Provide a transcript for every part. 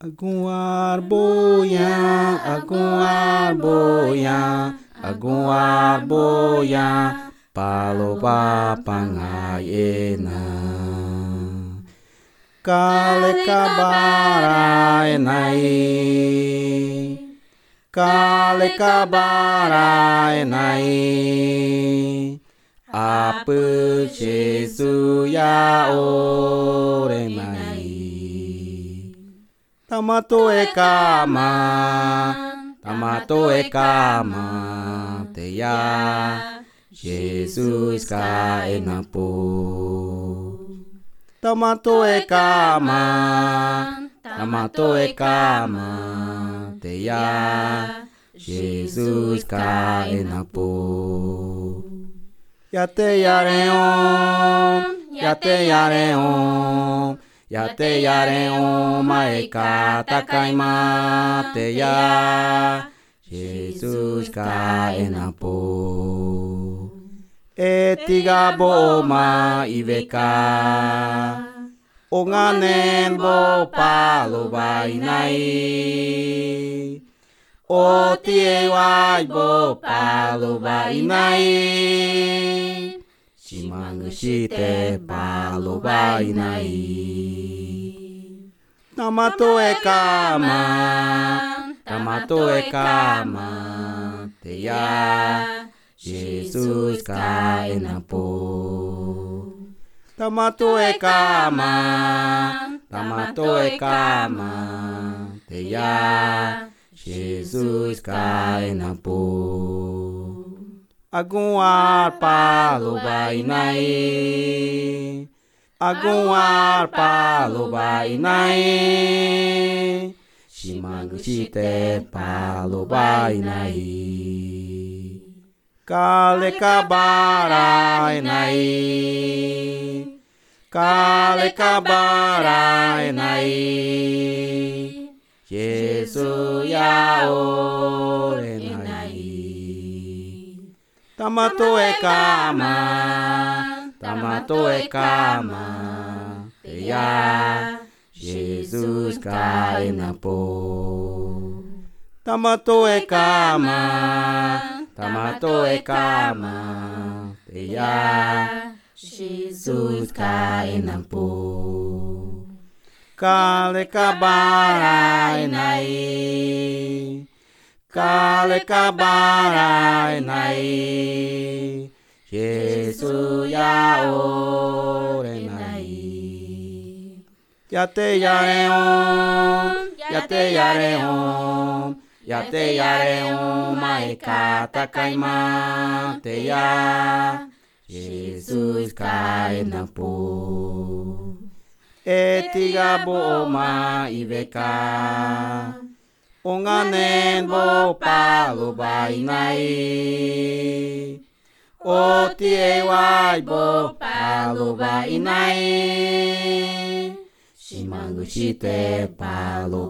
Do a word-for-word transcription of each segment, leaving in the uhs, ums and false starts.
Algum arboian, algum arboian, algum arboian, paloba pangayena. Kale kabara enai, kale kabara enai, apa Yesu ya orenai. Tamato e kama, tamato e kama, te ya, Jesus ka enapo. Tamato e kama, tamato e kama, te ya, Jesus ka enapo. Yate yareon, yate yareon. Yate yare o maeka takaima te ya Jesus ka enapo. E tiga boma iveka o nganen bo palo vainai. O tie wai bo palo vainai. Shimanushite palo vainai. Tamato e kama, tamato e kama, te ya, Jesus ka enapo. Tamato e kama, tamato e kama, te ya, Jesus ka enapo. Algum ar palo vainai, algum ar palo vainai, shimanushite palo vainai. Kale kabara enai, kale kabara enai, Yesu ya orenai. Tamato e kama, tamato e kama, te ya, Jesus ka enapo. Tamato e kama, tamato e kama, te ya, Jesus ka enapo. Kale kabara enai, kale kabara enai, Yesu ya orenai. Yate yareon, yate yareon, yate yareon maeka takaima te ya, Jesus ka enapo. E tiga boma iveka o nganen bo palo vainai. O tie wai bo palo vainai. Shimanushite palo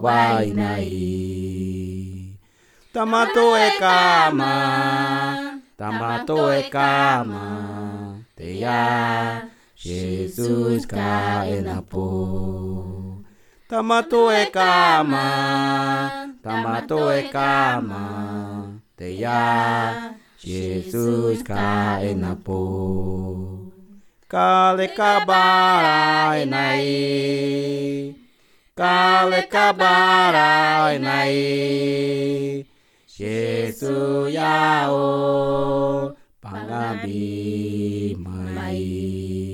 vainai. Tamato e kama, tamato e kama, te ya, Jesus ka enapo. Tamato e kama, tamato e kama, te ya, Jesus ka enapo. Kale kabara enai, kale kabara enai, Yesu ya o pangabi mai.